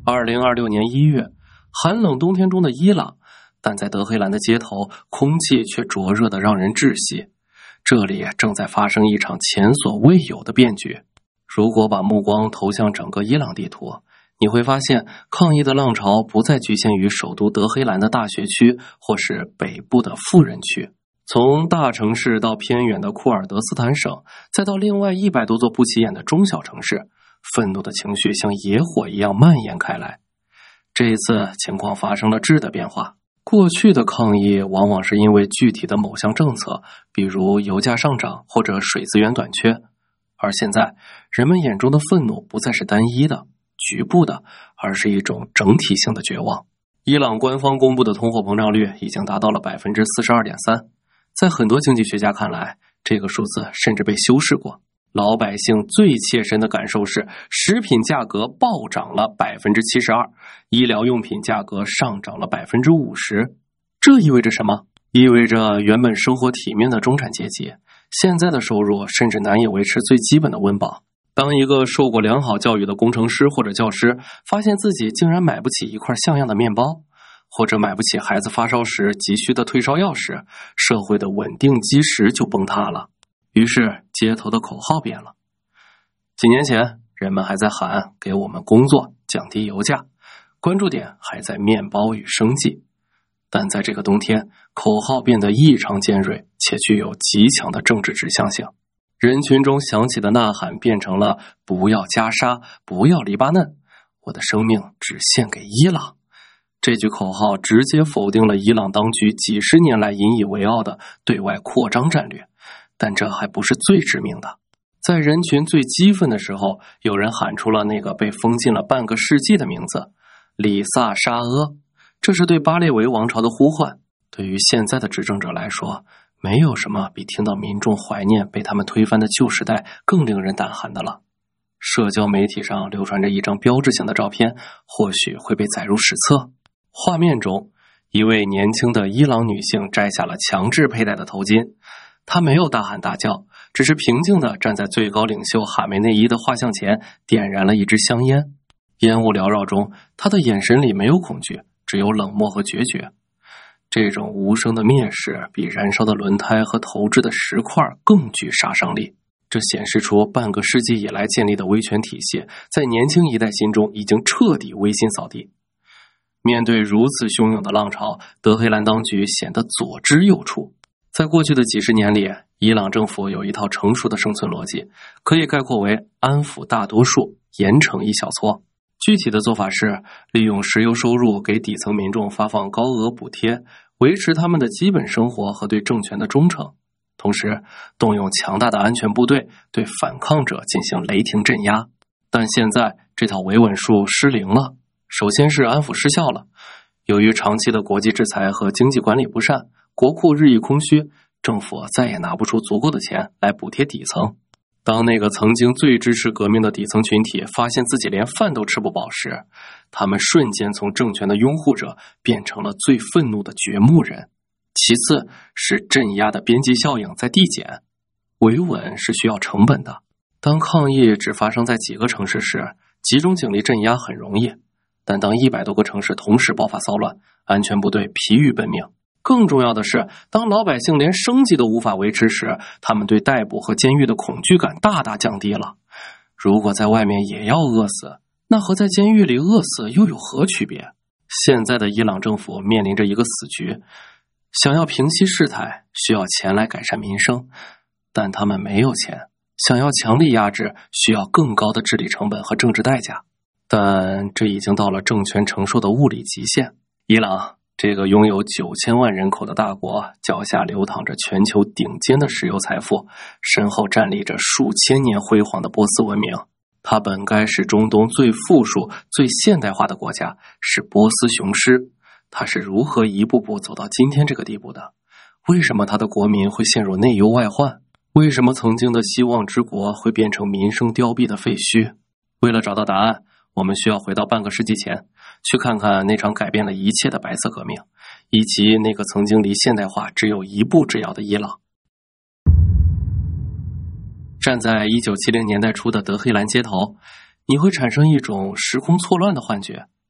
2026年1月，寒冷冬天中的伊朗，但在德黑兰的街头，空气却灼热得让人窒息。这里正在发生一场前所未有的变局。如果把目光投向整个伊朗地图，你会发现抗议的浪潮不再局限于首都德黑兰的大学区或是北部的富人区。从大城市到偏远的库尔德斯坦省，再到另外100多座不起眼的中小城市，愤怒的情绪像野火一样蔓延开来。这一次情况发生了质的变化。过去的抗议往往是因为具体的某项政策，比如油价上涨或者水资源短缺。而现在，人们眼中的愤怒不再是单一的、局部的，而是一种整体性的绝望。伊朗官方公布的通货膨胀率已经达到了 42.3%， 在很多经济学家看来，这个数字甚至被修饰过。老百姓最切身的感受是，食品价格暴涨了 72%， 医疗用品价格上涨了 50%。 这意味着什么？意味着原本生活体面的中产阶级，现在的收入甚至难以维持最基本的温饱。当一个受过良好教育的工程师或者教师发现自己竟然买不起一块像样的面包，或者买不起孩子发烧时急需的退烧药时，社会的稳定基石就崩塌了。于是街头的口号变了。几年前，人们还在喊给我们工作，降低油价，关注点还在面包与生计。但在这个冬天，口号变得异常尖锐，且具有极强的政治指向性。人群中响起的呐喊变成了不要加沙，不要黎巴嫩，我的生命只献给伊朗。这句口号直接否定了伊朗当局几十年来引以为傲的对外扩张战略。但这还不是最致命的。在人群最激愤的时候，有人喊出了那个被封禁了半个世纪的名字——里萨沙阿。这是对巴列维王朝的呼唤。对于现在的执政者来说，没有什么比听到民众怀念被他们推翻的旧时代更令人胆寒的了。社交媒体上流传着一张标志性的照片，或许会被载入史册。画面中，一位年轻的伊朗女性摘下了强制佩戴的头巾。她没有大喊大叫，只是平静地站在最高领袖哈梅内伊的画像前，点燃了一支香烟。烟雾缭绕中，她的眼神里没有恐惧，只有冷漠和决绝。这种无声的蔑视比燃烧的轮胎和投掷的石块更具杀伤力。这显示出半个世纪以来建立的威权体系，在年轻一代心中已经彻底威信扫地。面对如此汹涌的浪潮，德黑兰当局显得左支右绌。在过去的几十年里，伊朗政府有一套成熟的生存逻辑，可以概括为安抚大多数，严惩一小撮。具体的做法是利用石油收入给底层民众发放高额补贴，维持他们的基本生活和对政权的忠诚，同时动用强大的安全部队对反抗者进行雷霆镇压。但现在这套维稳术失灵了。首先是安抚失效了，由于长期的国际制裁和经济管理不善，国库日益空虚，政府再也拿不出足够的钱来补贴底层。当那个曾经最支持革命的底层群体发现自己连饭都吃不饱时，他们瞬间从政权的拥护者变成了最愤怒的掘墓人。其次是镇压的边际效应在递减。维稳是需要成本的。当抗议只发生在几个城市时，集中警力镇压很容易，但当100多个城市同时爆发骚乱，安全部队疲于奔命。更重要的是，当老百姓连生计都无法维持时，他们对逮捕和监狱的恐惧感大大降低了。如果在外面也要饿死，那和在监狱里饿死又有何区别？现在的伊朗政府面临着一个死局，想要平息事态，需要钱来改善民生，但他们没有钱。想要强力压制，需要更高的治理成本和政治代价。但这已经到了政权承受的物理极限。伊朗这个拥有9000万人口的大国，脚下流淌着全球顶尖的石油财富，身后站立着数千年辉煌的波斯文明。它本该是中东最富庶、最现代化的国家，是波斯雄狮。它是如何一步步走到今天这个地步的？为什么它的国民会陷入内忧外患？为什么曾经的希望之国会变成民生凋敝的废墟？为了找到答案，我们需要回到半个世纪前，去看看那场改变了一切的白色革命，以及那个曾经离现代化只有一步之遥的伊朗。站在1970年代初的德黑兰街头，你会产生一种时空错乱的幻觉，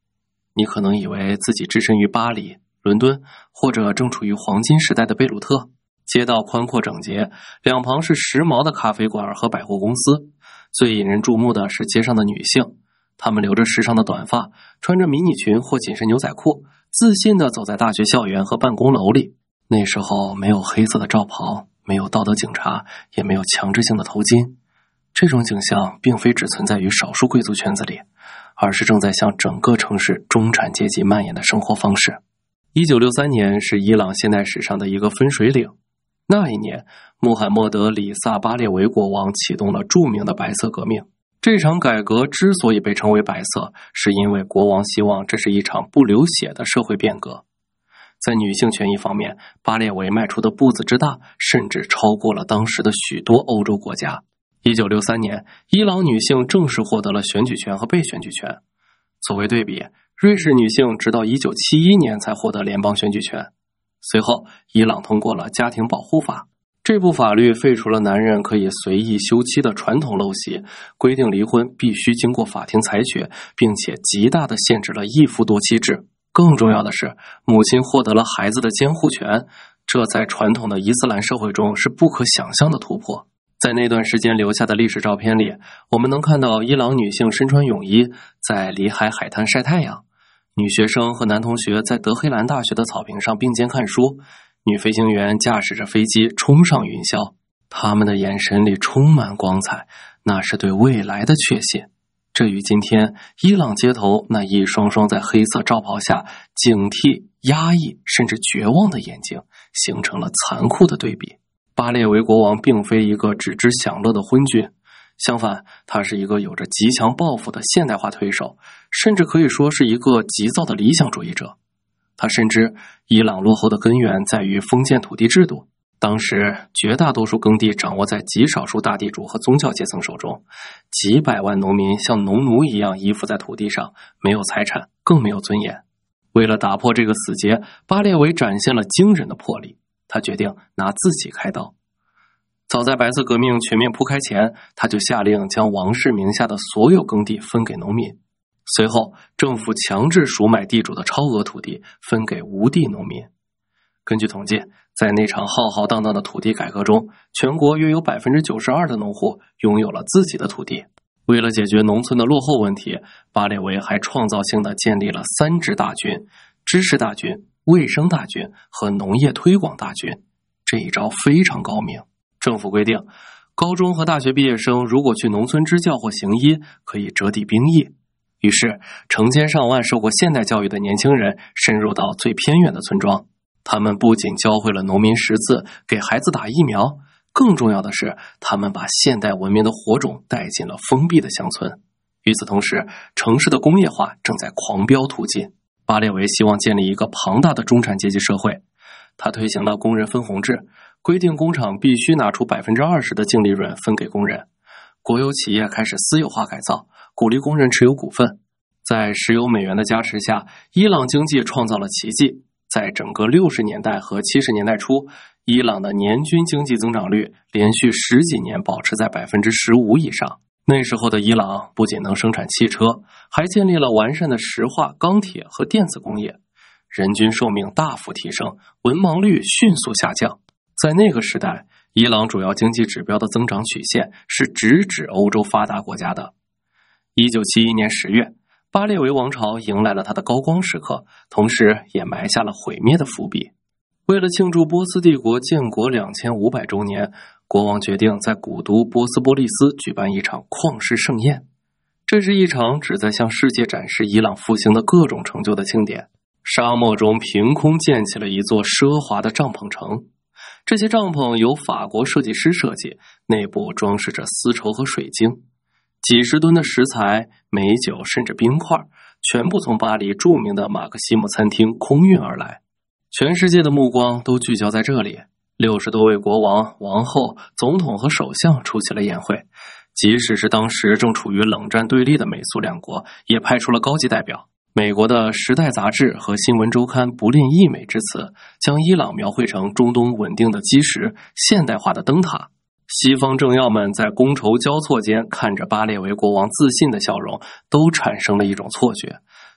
你可能以为自己置身于巴黎、伦敦，或者正处于黄金时代的贝鲁特。街道宽阔整洁，两旁是时髦的咖啡馆和百货公司。最引人注目的是街上的女性，她们留着时尚的短发，穿着迷你裙或紧身牛仔裤，自信地走在大学校园和办公楼里。那时候没有黑色的罩袍，没有道德警察，也没有强制性的头巾。这种景象并非只存在于少数贵族圈子里，而是正在向整个城市中产阶级蔓延的生活方式。1963年是伊朗现代史上的一个分水岭。那一年，穆罕默德·里萨巴列维国王启动了著名的白色革命。这场改革之所以被称为白色，是因为国王希望这是一场不流血的社会变革。在女性权益方面，巴列维迈出的步子之大，甚至超过了当时的许多欧洲国家。1963年，伊朗女性正式获得了选举权和被选举权。作为对比，瑞士女性直到1971年才获得联邦选举权。随后，伊朗通过了家庭保护法，这部法律废除了男人可以随意休妻的传统陋习，规定离婚必须经过法庭裁决，并且极大地限制了一夫多妻制。更重要的是，母亲获得了孩子的监护权，这在传统的伊斯兰社会中是不可想象的突破。在那段时间留下的历史照片里，我们能看到伊朗女性身穿泳衣在里海海滩晒太阳，女学生和男同学在德黑兰大学的草坪上并肩看书，女飞行员驾驶着飞机冲上云霄，他们的眼神里充满光彩，那是对未来的确信。这与今天伊朗街头那一双双在黑色罩袍下警惕、压抑甚至绝望的眼睛形成了残酷的对比。巴列维国王并非一个只知享乐的昏君，相反，他是一个有着极强抱负的现代化推手，甚至可以说是一个急躁的理想主义者。他深知伊朗落后的根源在于封建土地制度，当时绝大多数耕地掌握在极少数大地主和宗教阶层手中，几百万农民像农奴一样依附在土地上，没有财产，更没有尊严。为了打破这个死结，巴列维展现了惊人的魄力，他决定拿自己开刀。早在白色革命全面铺开前，他就下令将王室名下的所有耕地分给农民。随后，政府强制赎买地主的超额土地，分给无地农民。根据统计，在那场浩浩荡荡的土地改革中，全国约有 92% 的农户拥有了自己的土地。为了解决农村的落后问题，巴列维还创造性地建立了3支大军：知识大军、卫生大军和农业推广大军。这一招非常高明。政府规定，高中和大学毕业生如果去农村支教或行医，可以折抵兵役。于是，成千上万受过现代教育的年轻人深入到最偏远的村庄。他们不仅教会了农民识字，给孩子打疫苗，更重要的是，他们把现代文明的火种带进了封闭的乡村。与此同时，城市的工业化正在狂飙突进。巴列维希望建立一个庞大的中产阶级社会，他推行了工人分红制，规定工厂必须拿出 20% 的净利润分给工人。国有企业开始私有化改造，鼓励工人持有股份。在石油美元的加持下，伊朗经济创造了奇迹。在整个60年代和70年代初，伊朗的年均经济增长率连续10几年保持在 15% 以上。那时候的伊朗不仅能生产汽车，还建立了完善的石化、钢铁和电子工业，人均寿命大幅提升，文盲率迅速下降。在那个时代，伊朗主要经济指标的增长曲线是直指欧洲发达国家的。1971年10月，巴列维王朝迎来了它的高光时刻，同时也埋下了毁灭的伏笔。为了庆祝波斯帝国建国2500周年，国王决定在古都波斯波利斯举办一场旷世盛宴。这是一场旨在向世界展示伊朗复兴的各种成就的庆典。沙漠中凭空建起了一座奢华的帐篷城，这些帐篷由法国设计师设计，内部装饰着丝绸和水晶。几十吨的食材、美酒甚至冰块，全部从巴黎著名的马克西姆餐厅空运而来。全世界的目光都聚焦在这里，60多位国王、王后、总统和首相出席了宴会。即使是当时正处于冷战对立的美苏两国，也派出了高级代表。美国的《时代》杂志和《新闻周刊》不吝溢美之词，将伊朗描绘成中东稳定的基石、现代化的灯塔。西方政要们在觥筹交错间看着巴列维国王自信的笑容，都产生了一种错觉，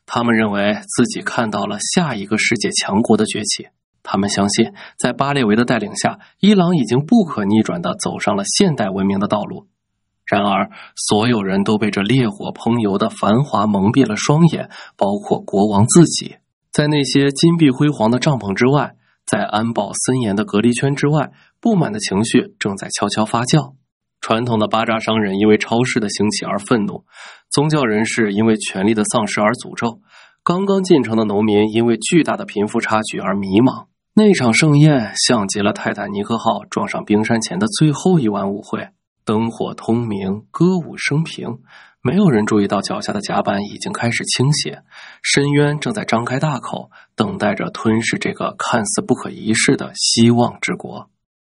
他们认为自己看到了下一个世界强国的崛起。他们相信，在巴列维的带领下，伊朗已经不可逆转地走上了现代文明的道路。然而，所有人都被这烈火烹油的繁华蒙蔽了双眼，包括国王自己。在那些金碧辉煌的帐篷之外，在安保森严的隔离圈之外，不满的情绪正在悄悄发酵。传统的巴扎商人因为超市的兴起而愤怒，宗教人士因为权力的丧失而诅咒，刚刚进城的农民因为巨大的贫富差距而迷茫。那场盛宴像极了泰坦尼克号撞上冰山前的最后一晚舞会，灯火通明，歌舞升平，没有人注意到脚下的甲板已经开始倾斜，深渊正在张开大口，等待着吞噬这个看似不可一世的希望之国。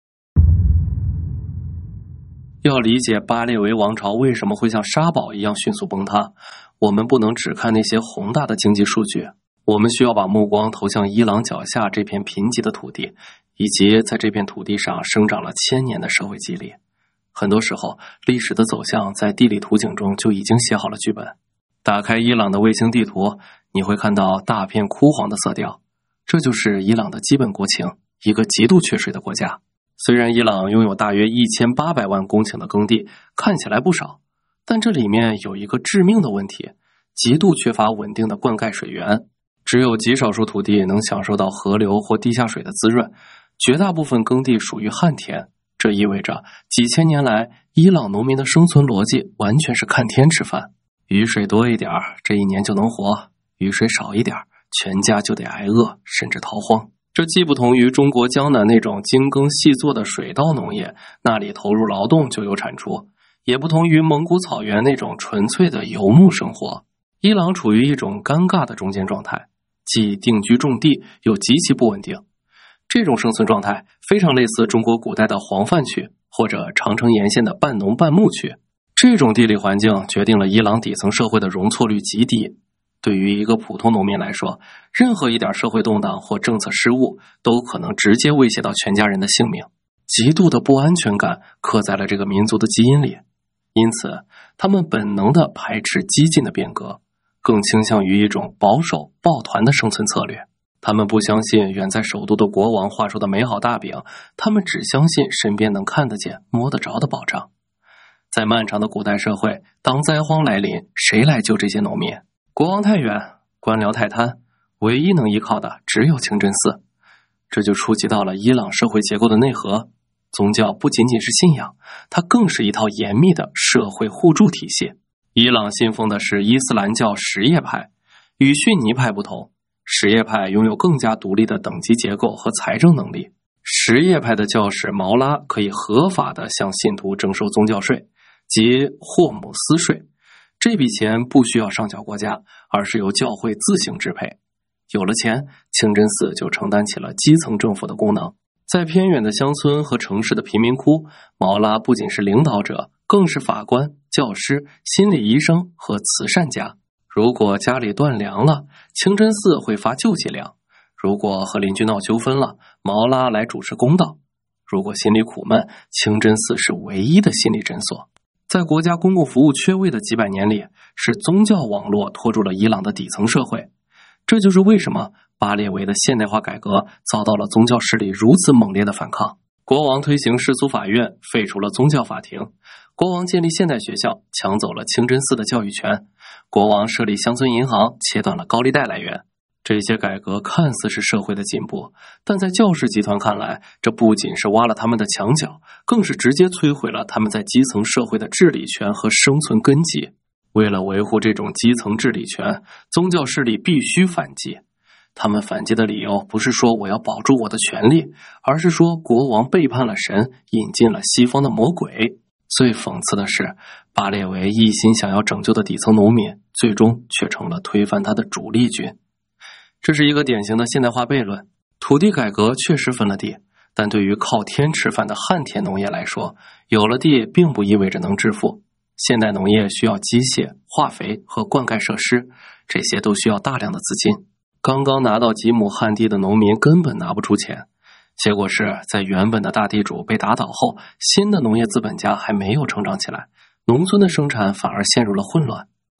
要理解巴列维王朝为什么会像沙堡一样迅速崩塌，我们不能只看那些宏大的经济数据，我们需要把目光投向伊朗脚下这片贫瘠的土地，以及在这片土地上生长了1000年的社会肌理。很多时候，历史的走向在地理图景中就已经写好了剧本。打开伊朗的卫星地图，你会看到大片枯黄的色调，这就是伊朗的基本国情，一个极度缺水的国家。虽然伊朗拥有大约1800万公顷的耕地，看起来不少，但这里面有一个致命的问题，极度缺乏稳定的灌溉水源。只有极少数土地能享受到河流或地下水的滋润，绝大部分耕地属于旱田。这意味着几千年来，伊朗农民的生存逻辑完全是看天吃饭。雨水多一点，这一年就能活；雨水少一点，全家就得挨饿，甚至逃荒。这既不同于中国江南那种精耕细作的水稻农业，那里投入劳动就有产出，也不同于蒙古草原那种纯粹的游牧生活。伊朗处于一种尴尬的中间状态，既定居种地，又极其不稳定。这种生存状态非常类似中国古代的黄泛区，或者长城沿线的半农半牧区。这种地理环境决定了伊朗底层社会的容错率极低。对于一个普通农民来说，任何一点社会动荡或政策失误都可能直接威胁到全家人的性命。极度的不安全感刻在了这个民族的基因里，因此他们本能地排斥激进的变革，更倾向于一种保守抱团的生存策略。他们不相信远在首都的国王画出的美好大饼，他们只相信身边能看得见摸得着的保障。在漫长的古代社会，当灾荒来临，谁来救这些农民？国王太远，官僚太贪，唯一能依靠的只有清真寺。这就触及到了伊朗社会结构的内核。宗教不仅仅是信仰，它更是一套严密的社会互助体系。伊朗信奉的是伊斯兰教什叶派，与逊尼派不同，什叶派拥有更加独立的等级结构和财政能力。什叶派的教士毛拉可以合法地向信徒征收宗教税，即霍姆斯税。这笔钱不需要上缴国家，而是由教会自行支配。有了钱，清真寺就承担起了基层政府的功能。在偏远的乡村和城市的贫民窟，毛拉不仅是领导者，更是法官、教师、心理医生和慈善家。如果家里断粮了，清真寺会发救济粮；如果和邻居闹纠纷了，毛拉来主持公道；如果心里苦闷，清真寺是唯一的心理诊所。在国家公共服务缺位的几百年里，是宗教网络拖住了伊朗的底层社会。这就是为什么巴列维的现代化改革遭到了宗教势力如此猛烈的反抗。国王推行世俗法院，废除了宗教法庭；国王建立现代学校，抢走了清真寺的教育权；国王设立乡村银行，切断了高利贷来源。这些改革看似是社会的进步，但在教士集团看来，这不仅是挖了他们的墙角，更是直接摧毁了他们在基层社会的治理权和生存根基。为了维护这种基层治理权，宗教势力必须反击。他们反击的理由不是说我要保住我的权利，而是说国王背叛了神，引进了西方的魔鬼。最讽刺的是，巴列维一心想要拯救的底层农民，最终却成了推翻他的主力军。这是一个典型的现代化悖论。土地改革确实分了地，但对于靠天吃饭的旱田农业来说，有了地并不意味着能致富。现代农业需要机械、化肥和灌溉设施，这些都需要大量的资金。刚刚拿到几亩旱地的农民根本拿不出钱，结果是在原本的大地主被打倒后，新的农业资本家还没有成长起来，农村的生产反而陷入了混乱。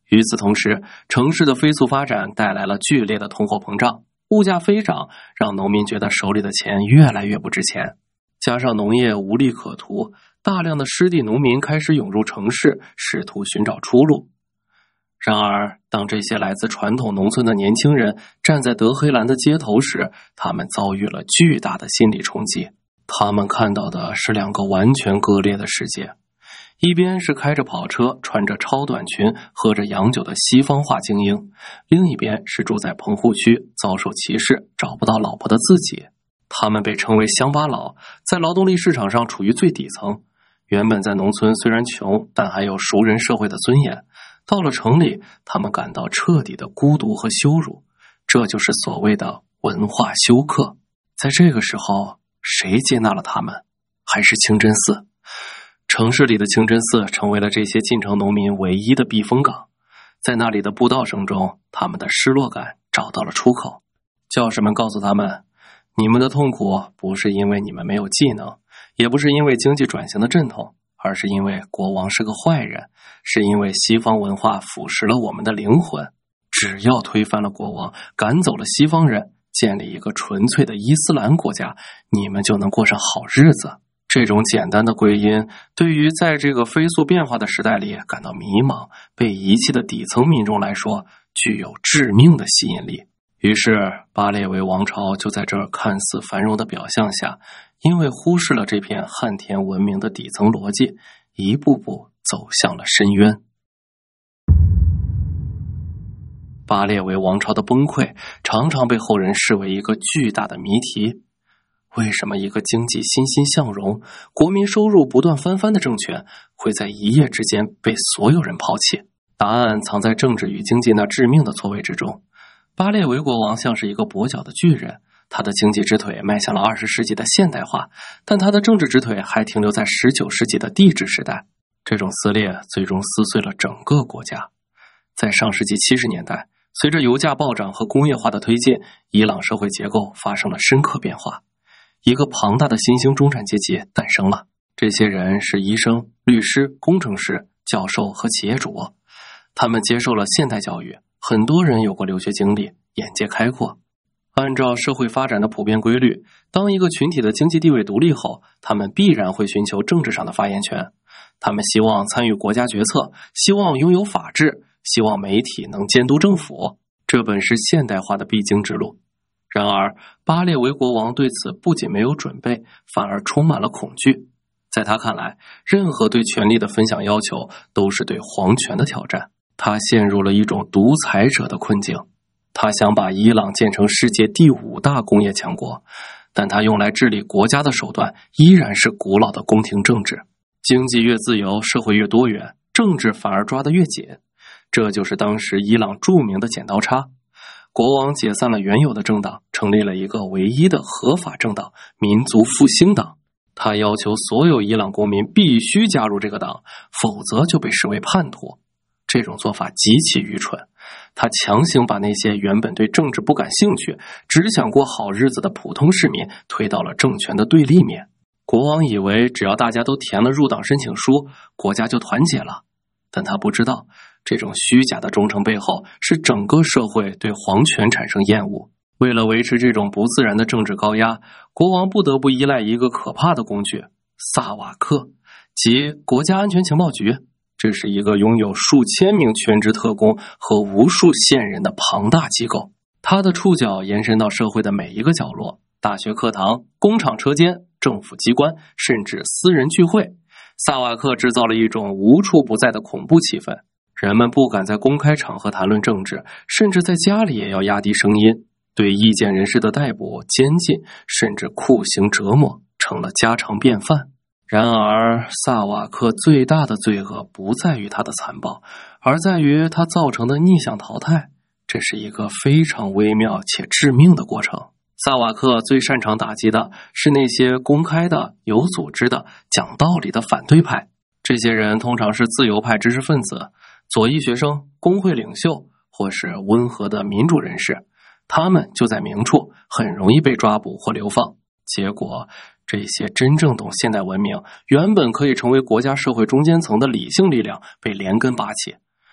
与此同时，城市的飞速发展带来了剧烈的通货膨胀，物价飞涨，让农民觉得手里的钱越来越不值钱。加上农业无利可图，大量的失地农民开始涌入城市，试图寻找出路。然而，当这些来自传统农村的年轻人站在德黑兰的街头时，他们遭遇了巨大的心理冲击。他们看到的是两个完全割裂的世界，一边是开着跑车、穿着超短裙、喝着洋酒的西方化精英，另一边是住在棚户区、遭受歧视、找不到老婆的自己。他们被称为乡巴佬，在劳动力市场上处于最底层。原本在农村虽然穷，但还有熟人社会的尊严。到了城里，他们感到彻底的孤独和羞辱，这就是所谓的文化休克。在这个时候，谁接纳了他们？还是清真寺。城市里的清真寺成为了这些进城农民唯一的避风港。在那里的布道声中，他们的失落感找到了出口。教士们告诉他们，你们的痛苦不是因为你们没有技能，也不是因为经济转型的阵痛，而是因为国王是个坏人，是因为西方文化腐蚀了我们的灵魂。只要推翻了国王，赶走了西方人，建立一个纯粹的伊斯兰国家，你们就能过上好日子。这种简单的归因，对于在这个飞速变化的时代里感到迷茫、被遗弃的底层民众来说，具有致命的吸引力。于是，巴列维王朝就在这看似繁荣的表象下，因为忽视了这片旱田文明的底层逻辑，一步步走向了深渊。巴列维王朝的崩溃常常被后人视为一个巨大的谜题。为什么一个经济欣欣向荣、国民收入不断翻番的政权会在一夜之间被所有人抛弃？答案藏在政治与经济那致命的错位之中。巴列维国王像是一个跛脚的巨人，他的经济之腿迈向了20世纪的现代化，但他的政治之腿还停留在19世纪的帝制时代。这种撕裂最终撕碎了整个国家。在上世纪70年代，随着油价暴涨和工业化的推进，伊朗社会结构发生了深刻变化。一个庞大的新兴中产阶级诞生了，这些人是医生、律师、工程师、教授和企业主。他们接受了现代教育，很多人有过留学经历，眼界开阔。按照社会发展的普遍规律，当一个群体的经济地位独立后，他们必然会寻求政治上的发言权。他们希望参与国家决策，希望拥有法治，希望媒体能监督政府，这本是现代化的必经之路。然而，巴列维国王对此不仅没有准备，反而充满了恐惧。在他看来，任何对权力的分享要求都是对皇权的挑战。他陷入了一种独裁者的困境。他想把伊朗建成世界第5大工业强国，但他用来治理国家的手段依然是古老的宫廷政治。经济越自由，社会越多元，政治反而抓得越紧。这就是当时伊朗著名的剪刀差。国王解散了原有的政党，成立了一个唯一的合法政党——民族复兴党。他要求所有伊朗公民必须加入这个党，否则就被视为叛徒。这种做法极其愚蠢，他强行把那些原本对政治不感兴趣、只想过好日子的普通市民推到了政权的对立面。国王以为只要大家都填了入党申请书，国家就团结了。但他不知道，这种虚假的忠诚背后是整个社会对皇权产生厌恶。为了维持这种不自然的政治高压，国王不得不依赖一个可怕的工具——萨瓦克，即国家安全情报局。这是一个拥有数千名全职特工和无数线人的庞大机构，它的触角延伸到社会的每一个角落，大学课堂、工厂车间、政府机关，甚至私人聚会。萨瓦克制造了一种无处不在的恐怖气氛，人们不敢在公开场合谈论政治，甚至在家里也要压低声音。对意见人士的逮捕、监禁，甚至酷刑折磨，成了家常便饭。然而，萨瓦克最大的罪恶不在于他的残暴，而在于他造成的逆向淘汰。这是一个非常微妙且致命的过程。萨瓦克最擅长打击的是那些公开的、有组织的、讲道理的反对派。这些人通常是自由派知识分子、左翼学生、工会领袖，或是温和的民主人士。他们就在明处，很容易被抓捕或流放。结果，这些真正懂现代文明、原本可以成为国家社会中间层的理性力量被连根拔起。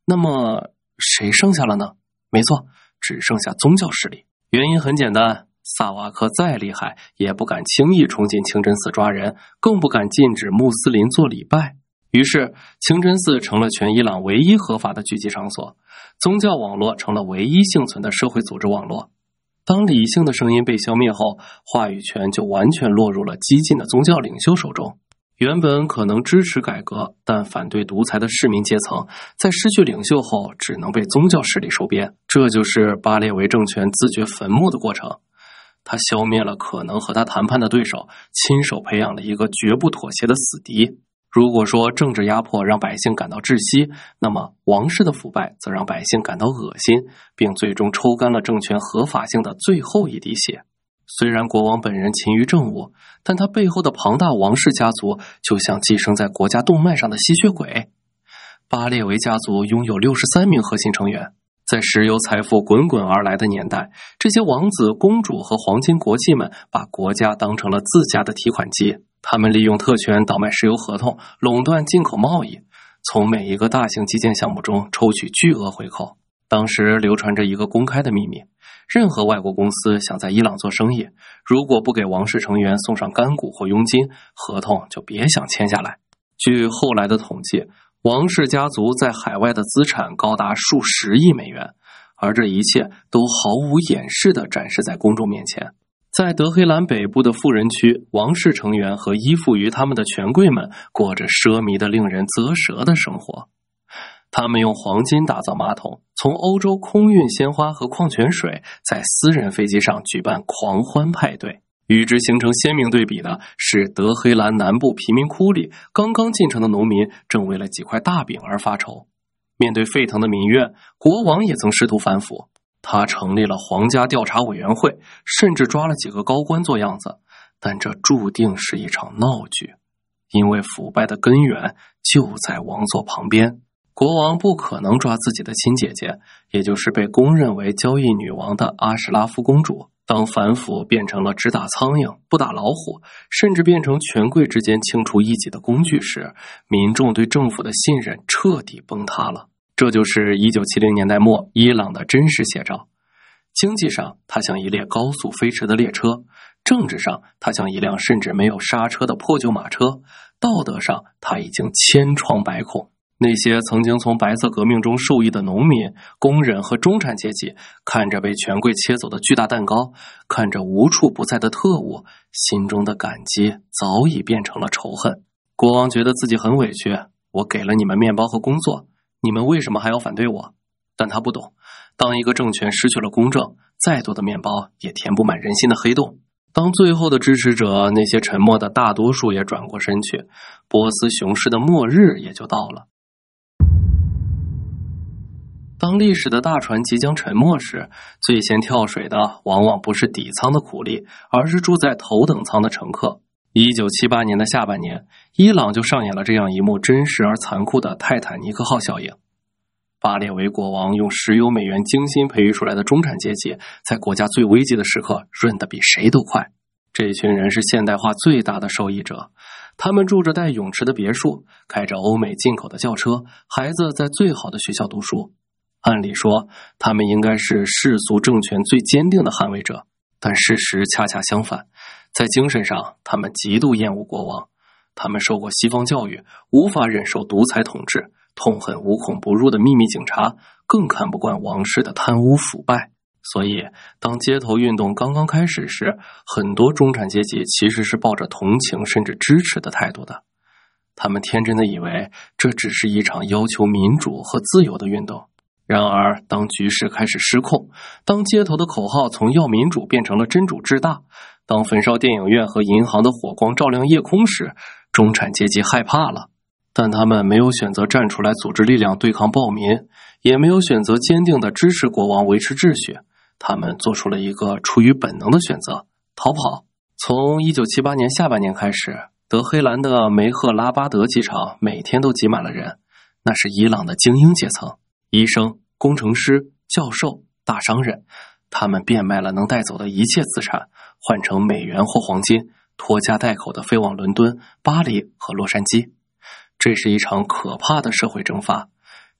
那么谁剩下了呢？没错，只剩下宗教势力。原因很简单，萨瓦克再厉害也不敢轻易冲进清真寺抓人，更不敢禁止穆斯林做礼拜。于是清真寺成了全伊朗唯一合法的聚集场所，宗教网络成了唯一幸存的社会组织网络。当理性的声音被消灭后，话语权就完全落入了激进的宗教领袖手中。原本可能支持改革但反对独裁的市民阶层，在失去领袖后只能被宗教势力收编。这就是巴列维政权自掘坟墓的过程。他消灭了可能和他谈判的对手，亲手培养了一个绝不妥协的死敌。如果说政治压迫让百姓感到窒息，那么王室的腐败则让百姓感到恶心，并最终抽干了政权合法性的最后一滴血。虽然国王本人勤于政务，但他背后的庞大王室家族就像寄生在国家动脉上的吸血鬼。巴列维家族拥有63名核心成员，在石油财富滚滚而来的年代，这些王子、公主和黄金国戚们把国家当成了自家的提款机。他们利用特权倒卖石油合同，垄断进口贸易，从每一个大型基建项目中抽取巨额回扣。当时流传着一个公开的秘密，任何外国公司想在伊朗做生意，如果不给王室成员送上干股或佣金，合同就别想签下来。据后来的统计，王室家族在海外的资产高达数十亿美元，而这一切都毫无掩饰地展示在公众面前。在德黑兰北部的富人区，王室成员和依附于他们的权贵们过着奢靡的令人啧舌的生活。他们用黄金打造马桶，从欧洲空运鲜花和矿泉水，在私人飞机上举办狂欢派对。与之形成鲜明对比的是，德黑兰南部贫民窟里刚刚进城的农民正为了几块大饼而发愁。面对沸腾的民怨，国王也曾试图反腐。他成立了皇家调查委员会，甚至抓了几个高官做样子，但这注定是一场闹剧，因为腐败的根源就在王座旁边。国王不可能抓自己的亲姐姐，也就是被公认为交易女王的阿什拉夫公主。当反腐变成了只打苍蝇不打老虎，甚至变成权贵之间清除异己的工具时，民众对政府的信任彻底崩塌了。这就是1970年代末伊朗的真实写照。经济上，它像一列高速飞驰的列车；政治上，它像一辆甚至没有刹车的破旧马车；道德上，它已经千疮百孔。那些曾经从白色革命中受益的农民、工人和中产阶级，看着被权贵切走的巨大蛋糕，看着无处不在的特务，心中的感激早已变成了仇恨。国王觉得自己很委屈，我给了你们面包和工作，你们为什么还要反对我？但他不懂，当一个政权失去了公正，再多的面包也填不满人心的黑洞。当最后的支持者，那些沉默的大多数也转过身去，波斯雄狮的末日也就到了。当历史的大船即将沉没时，最先跳水的往往不是底舱的苦力，而是住在头等舱的乘客。1978年的下半年，伊朗就上演了这样一幕真实而残酷的泰坦尼克号效应。巴列维国王用石油美元精心培育出来的中产阶级，在国家最危急的时刻润得比谁都快。这群人是现代化最大的受益者，他们住着带泳池的别墅，开着欧美进口的轿车，孩子在最好的学校读书。按理说，他们应该是世俗政权最坚定的捍卫者，但事实恰恰相反。在精神上，他们极度厌恶国王，他们受过西方教育，无法忍受独裁统治，痛恨无孔不入的秘密警察，更看不惯王室的贪污腐败。所以，当街头运动刚刚开始时，很多中产阶级其实是抱着同情甚至支持的态度的。他们天真的以为这只是一场要求民主和自由的运动。然而，当局势开始失控，当街头的口号从要民主变成了真主至大，当焚烧电影院和银行的火光照亮夜空时，中产阶级害怕了。但他们没有选择站出来组织力量对抗暴民，也没有选择坚定地支持国王维持秩序，他们做出了一个出于本能的选择：逃跑。从1978年下半年开始，德黑兰的梅赫拉巴德机场每天都挤满了人，那是伊朗的精英阶层，医生、工程师、教授、大商人，他们变卖了能带走的一切资产，换成美元或黄金，拖家带口的飞往伦敦、巴黎和洛杉矶。这是一场可怕的社会蒸发，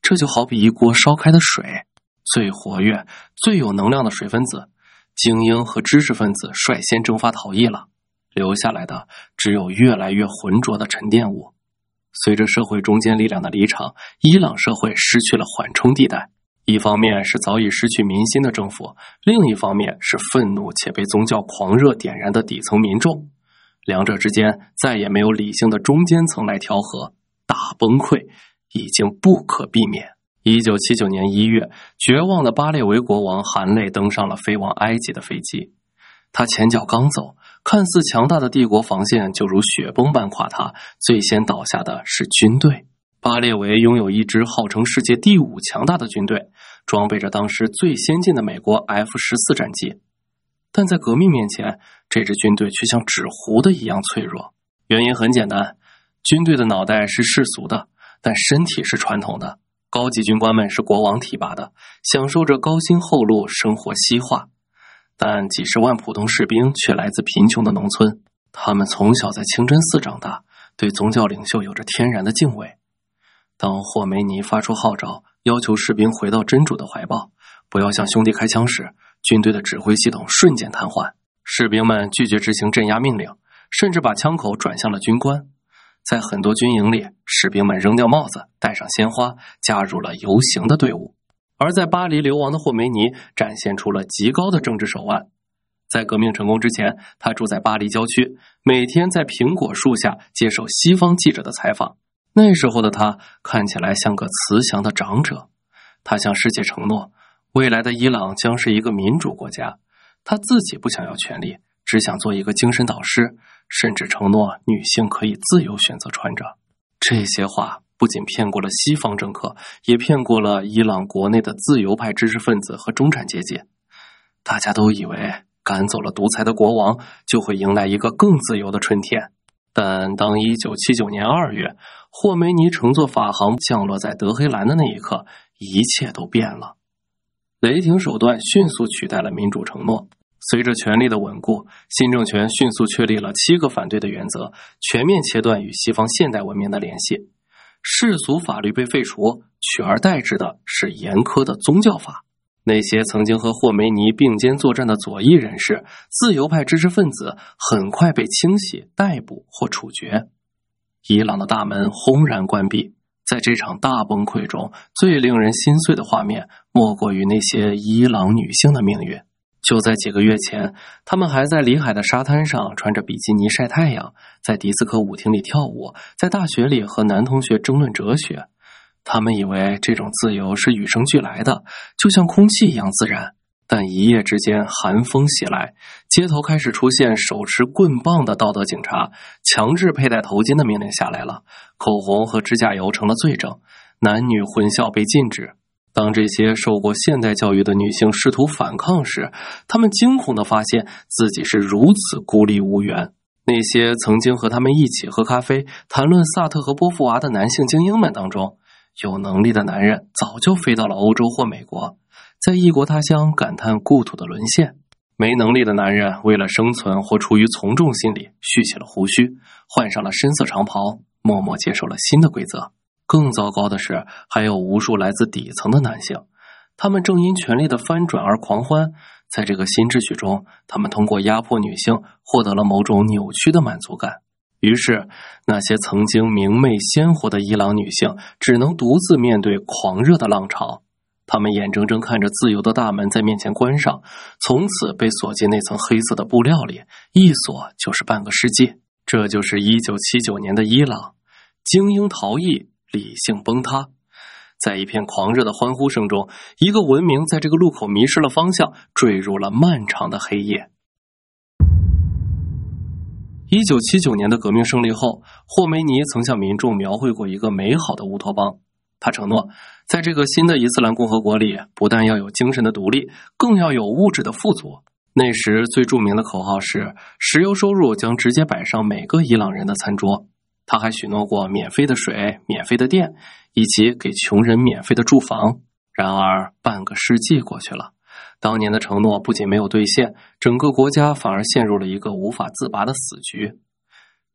这就好比一锅烧开的水，最活跃、最有能量的水分子，精英和知识分子率先蒸发逃逸了，留下来的只有越来越浑浊的沉淀物。随着社会中坚力量的离场，伊朗社会失去了缓冲地带。一方面是早已失去民心的政府，另一方面是愤怒且被宗教狂热点燃的底层民众。两者之间再也没有理性的中间层来调和，大崩溃已经不可避免。1979年1月，绝望的巴列维国王含泪登上了飞往埃及的飞机。他前脚刚走，看似强大的帝国防线就如雪崩般垮塌，最先倒下的是军队。巴列维拥有一支号称世界第5强大的军队，装备着当时最先进的美国 F-14战机。但在革命面前，这支军队却像纸糊的一样脆弱。原因很简单，军队的脑袋是世俗的，但身体是传统的。高级军官们是国王提拔的，享受着高薪厚禄，生活西化。但几十万普通士兵却来自贫穷的农村，他们从小在清真寺长大，对宗教领袖有着天然的敬畏。当霍梅尼发出号召，要求士兵回到真主的怀抱，不要向兄弟开枪时，军队的指挥系统瞬间瘫痪。士兵们拒绝执行镇压命令，甚至把枪口转向了军官。在很多军营里，士兵们扔掉帽子，带上鲜花，加入了游行的队伍。而在巴黎流亡的霍梅尼展现出了极高的政治手腕。在革命成功之前，他住在巴黎郊区，每天在苹果树下接受西方记者的采访。那时候的他看起来像个慈祥的长者，他向世界承诺，未来的伊朗将是一个民主国家。他自己不想要权力，只想做一个精神导师，甚至承诺女性可以自由选择穿着。这些话不仅骗过了西方政客，也骗过了伊朗国内的自由派知识分子和中产阶级。大家都以为赶走了独裁的国王，就会迎来一个更自由的春天。但当1979年2月，霍梅尼乘坐法航降落在德黑兰的那一刻，一切都变了。雷霆手段迅速取代了民主承诺。随着权力的稳固，新政权迅速确立了7个反对的原则，全面切断与西方现代文明的联系。世俗法律被废除，取而代之的是严苛的宗教法。那些曾经和霍梅尼并肩作战的左翼人士、自由派知识分子很快被清洗、逮捕或处决。伊朗的大门轰然关闭。在这场大崩溃中，最令人心碎的画面莫过于那些伊朗女性的命运。就在几个月前，她们还在里海的沙滩上穿着比基尼晒太阳，在迪斯科舞厅里跳舞，在大学里和男同学争论哲学。他们以为这种自由是与生俱来的，就像空气一样自然。但一夜之间，寒风袭来，街头开始出现手持棍棒的道德警察，强制佩戴头巾的命令下来了，口红和指甲油成了罪证，男女混校被禁止。当这些受过现代教育的女性试图反抗时，她们惊恐地发现自己是如此孤立无援。那些曾经和他们一起喝咖啡、谈论萨特和波伏娃的男性精英们当中，有能力的男人早就飞到了欧洲或美国，在异国他乡感叹故土的沦陷。没能力的男人为了生存或出于从众心理，蓄起了胡须，换上了深色长袍，默默接受了新的规则。更糟糕的是，还有无数来自底层的男性，他们正因权力的翻转而狂欢。在这个新秩序中，他们通过压迫女性获得了某种扭曲的满足感。于是，那些曾经明媚鲜活的伊朗女性只能独自面对狂热的浪潮。她们眼睁睁看着自由的大门在面前关上，从此被锁进那层黑色的布料里，一锁就是半个世纪。这就是1979年的伊朗，精英逃逸，理性崩塌。在一片狂热的欢呼声中，一个文明在这个路口迷失了方向，坠入了漫长的黑夜。1979年的革命胜利后，霍梅尼曾向民众描绘过一个美好的乌托邦。他承诺，在这个新的伊斯兰共和国里，不但要有精神的独立，更要有物质的富足。那时最著名的口号是，石油收入将直接摆上每个伊朗人的餐桌。他还许诺过免费的水、免费的电，以及给穷人免费的住房。然而，半个世纪过去了，当年的承诺不仅没有兑现，整个国家反而陷入了一个无法自拔的死局。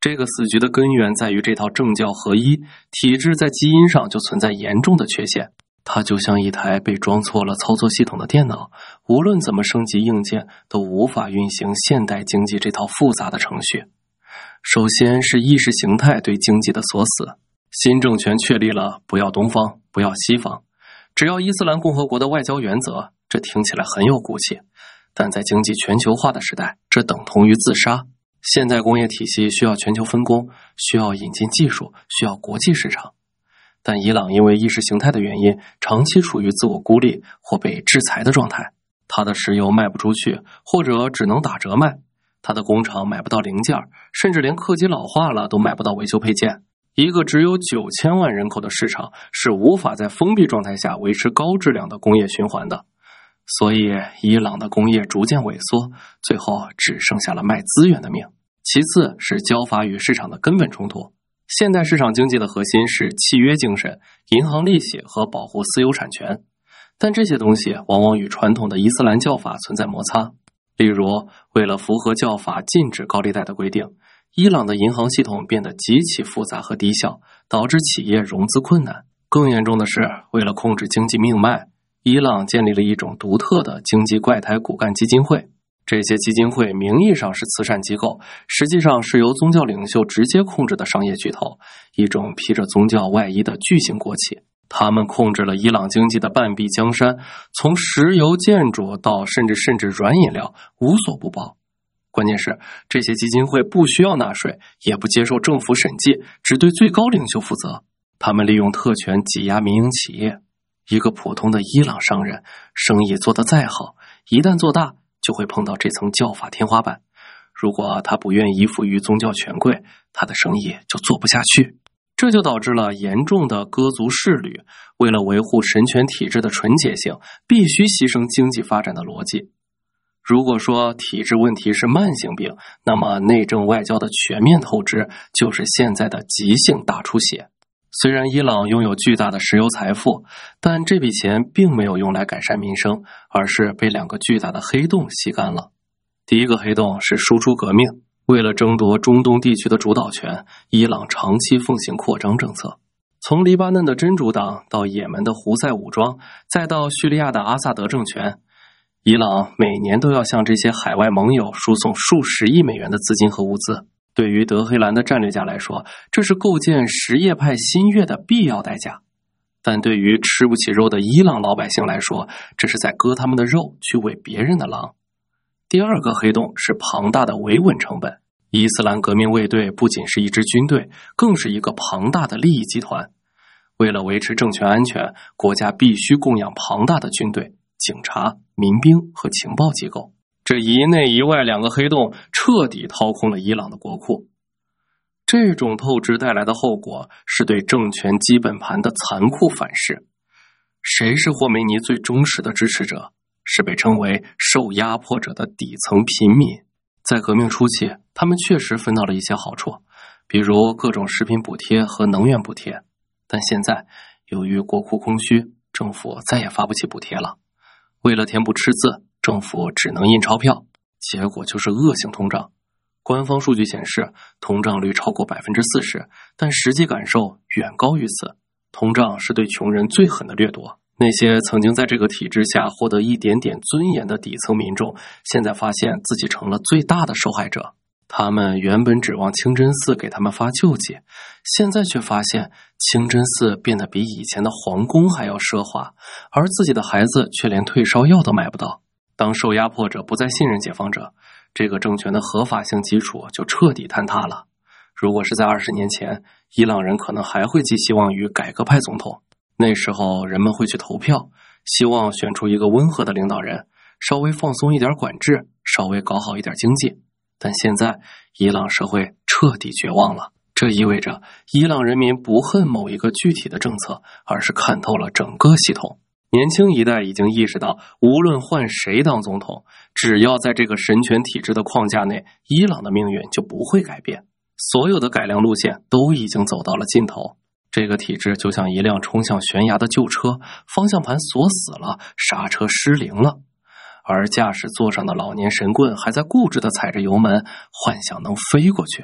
这个死局的根源在于这套政教合一体制在基因上就存在严重的缺陷，它就像一台被装错了操作系统的电脑，无论怎么升级硬件都无法运行现代经济这套复杂的程序。首先是意识形态对经济的锁死，新政权确立了不要东方，不要西方，只要伊斯兰共和国的外交原则，这听起来很有骨气，但在经济全球化的时代，这等同于自杀。现代工业体系需要全球分工，需要引进技术，需要国际市场。但伊朗因为意识形态的原因，长期处于自我孤立或被制裁的状态。它的石油卖不出去，或者只能打折卖。它的工厂买不到零件，甚至连客机老化了都买不到维修配件。一个只有9000万人口的市场是无法在封闭状态下维持高质量的工业循环的。所以伊朗的工业逐渐萎缩，最后只剩下了卖资源的命。其次是交法与市场的根本冲突。现代市场经济的核心是契约精神、银行利息和保护私有产权，但这些东西往往与传统的伊斯兰教法存在摩擦。例如，为了符合教法禁止高利贷的规定，伊朗的银行系统变得极其复杂和低效，导致企业融资困难。更严重的是，为了控制经济命脉，伊朗建立了一种独特的经济怪胎骨干基金会。这些基金会名义上是慈善机构，实际上是由宗教领袖直接控制的商业巨头，一种披着宗教外衣的巨型国企。他们控制了伊朗经济的半壁江山，从石油、建筑到甚至软饮料，无所不包。关键是，这些基金会不需要纳税，也不接受政府审计，只对最高领袖负责。他们利用特权挤压民营企业。一个普通的伊朗商人，生意做得再好，一旦做大，就会碰到这层教法天花板。如果他不愿依附于宗教权贵，他的生意就做不下去。这就导致了严重的割足适履，为了维护神权体制的纯洁性，必须牺牲经济发展的逻辑。如果说体制问题是慢性病，那么内政外交的全面透支就是现在的急性大出血。虽然伊朗拥有巨大的石油财富，但这笔钱并没有用来改善民生，而是被2个巨大的黑洞吸干了。第一个黑洞是输出革命。为了争夺中东地区的主导权，伊朗长期奉行扩张政策。从黎巴嫩的真主党到也门的胡塞武装，再到叙利亚的阿萨德政权，伊朗每年都要向这些海外盟友输送数十亿美元的资金和物资。对于德黑兰的战略家来说，这是构建什叶派新月的必要代价。但对于吃不起肉的伊朗老百姓来说，这是在割他们的肉去喂别人的狼。第2个黑洞是庞大的维稳成本。伊斯兰革命卫队不仅是一支军队，更是一个庞大的利益集团。为了维持政权安全，国家必须供养庞大的军队、警察、民兵和情报机构。这一内一外2个黑洞彻底掏空了伊朗的国库。这种透支带来的后果是对政权基本盘的残酷反噬。谁是霍梅尼最忠实的支持者？是被称为受压迫者的底层平民。在革命初期，他们确实分到了一些好处，比如各种食品补贴和能源补贴。但现在，由于国库空虚，政府再也发不起补贴了。为了填补赤字，政府只能印钞票，结果就是恶性通胀。官方数据显示，通胀率超过 40%， 但实际感受远高于此。通胀是对穷人最狠的掠夺。那些曾经在这个体制下获得一点点尊严的底层民众，现在发现自己成了最大的受害者。他们原本指望清真寺给他们发救济，现在却发现清真寺变得比以前的皇宫还要奢华，而自己的孩子却连退烧药都买不到。当受压迫者不再信任解放者，这个政权的合法性基础就彻底坍塌了。如果是在20年前，伊朗人可能还会寄希望于改革派总统。那时候人们会去投票，希望选出一个温和的领导人，稍微放松一点管制，稍微搞好一点经济。但现在伊朗社会彻底绝望了，这意味着伊朗人民不恨某一个具体的政策，而是看透了整个系统。年轻一代已经意识到，无论换谁当总统，只要在这个神权体制的框架内，伊朗的命运就不会改变。所有的改良路线都已经走到了尽头。这个体制就像一辆冲向悬崖的旧车，方向盘锁死了，刹车失灵了，而驾驶座上的老年神棍还在固执地踩着油门，幻想能飞过去。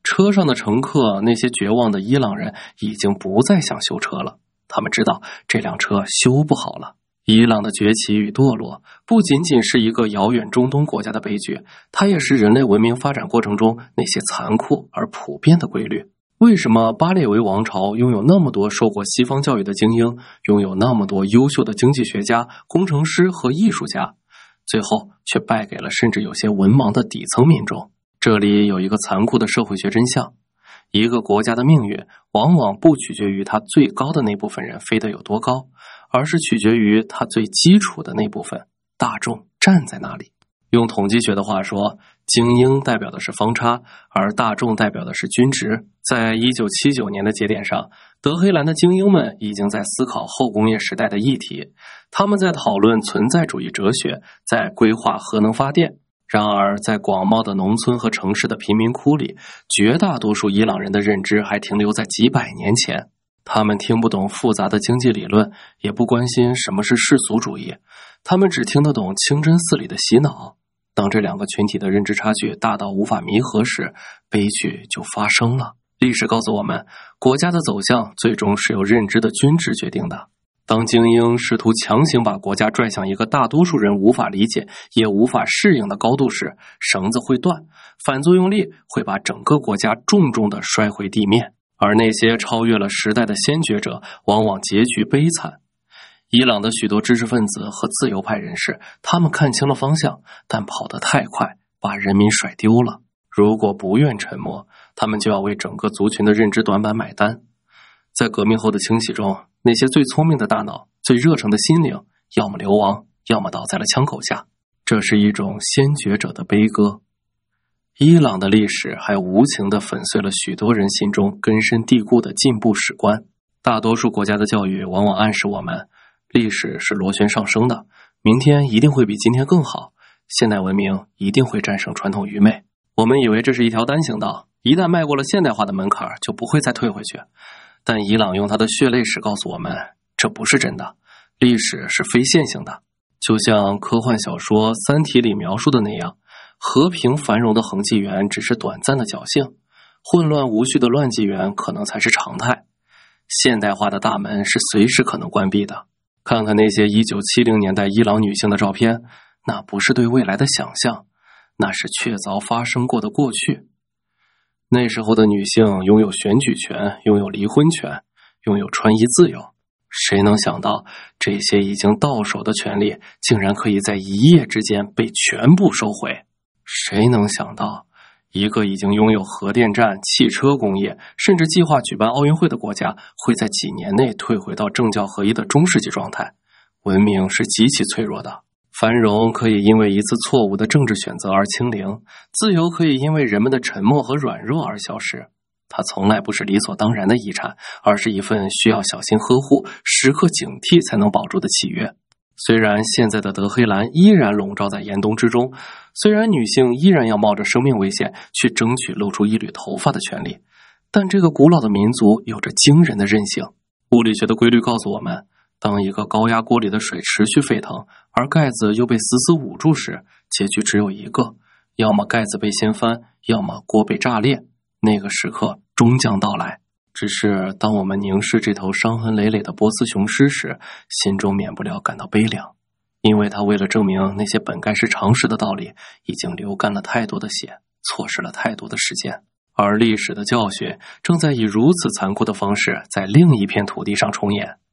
车上的乘客，那些绝望的伊朗人已经不再想修车了，他们知道这辆车修不好了。伊朗的崛起与堕落不仅仅是一个遥远中东国家的悲剧，它也是人类文明发展过程中那些残酷而普遍的规律。为什么巴列维王朝拥有那么多受过西方教育的精英，拥有那么多优秀的经济学家、工程师和艺术家，最后却败给了甚至有些文盲的底层民众？这里有一个残酷的社会学真相，一个国家的命运往往不取决于它最高的那部分人飞得有多高，而是取决于它最基础的那部分大众站在哪里。用统计学的话说，精英代表的是方差，而大众代表的是均值。在1979年的节点上，德黑兰的精英们已经在思考后工业时代的议题，他们在讨论存在主义哲学，在规划核能发电。然而，在广袤的农村和城市的贫民窟里，绝大多数伊朗人的认知还停留在几百年前。他们听不懂复杂的经济理论，也不关心什么是世俗主义，他们只听得懂清真寺里的洗脑。当这两个群体的认知差距大到无法弥合时，悲剧就发生了。历史告诉我们，国家的走向最终是由认知的均值决定的。当精英试图强行把国家拽向一个大多数人无法理解也无法适应的高度时，绳子会断，反作用力会把整个国家重重地摔回地面。而那些超越了时代的先觉者，往往结局悲惨。伊朗的许多知识分子和自由派人士，他们看清了方向，但跑得太快，把人民甩丢了。如果不愿沉默，他们就要为整个族群的认知短板买单。在革命后的清洗中，那些最聪明的大脑、最热诚的心灵，要么流亡，要么倒在了枪口下。这是一种先觉者的悲歌。伊朗的历史还无情地粉碎了许多人心中根深蒂固的进步史观。大多数国家的教育往往暗示我们，历史是螺旋上升的，明天一定会比今天更好，现代文明一定会战胜传统愚昧。我们以为这是一条单行道，一旦迈过了现代化的门槛，就不会再退回去。但伊朗用他的血泪史告诉我们，这不是真的，历史是非线性的。就像科幻小说《三体》里描述的那样，和平繁荣的恒纪元只是短暂的侥幸，混乱无序的乱纪元可能才是常态。现代化的大门是随时可能关闭的。看看那些1970年代伊朗女性的照片，那不是对未来的想象，那是确凿发生过的过去。那时候的女性拥有选举权，拥有离婚权，拥有穿衣自由。谁能想到，这些已经到手的权利竟然可以在一夜之间被全部收回？谁能想到，一个已经拥有核电站、汽车工业，甚至计划举办奥运会的国家，会在几年内退回到政教合一的中世纪状态？文明是极其脆弱的，繁荣可以因为一次错误的政治选择而清零，自由可以因为人们的沉默和软弱而消失。它从来不是理所当然的遗产，而是一份需要小心呵护、时刻警惕才能保住的契约。虽然现在的德黑兰依然笼罩在严冬之中，虽然女性依然要冒着生命危险去争取露出一缕头发的权利，但这个古老的民族有着惊人的韧性。物理学的规律告诉我们，当一个高压锅里的水持续沸腾，而盖子又被死死捂住时，结局只有一个，要么盖子被掀翻，要么锅被炸裂。那个时刻终将到来。只是当我们凝视这头伤痕累累的波斯雄狮时，心中免不了感到悲凉，因为他为了证明那些本该是常识的道理，已经流干了太多的血，错失了太多的时间。而历史的教训正在以如此残酷的方式在另一片土地上重演。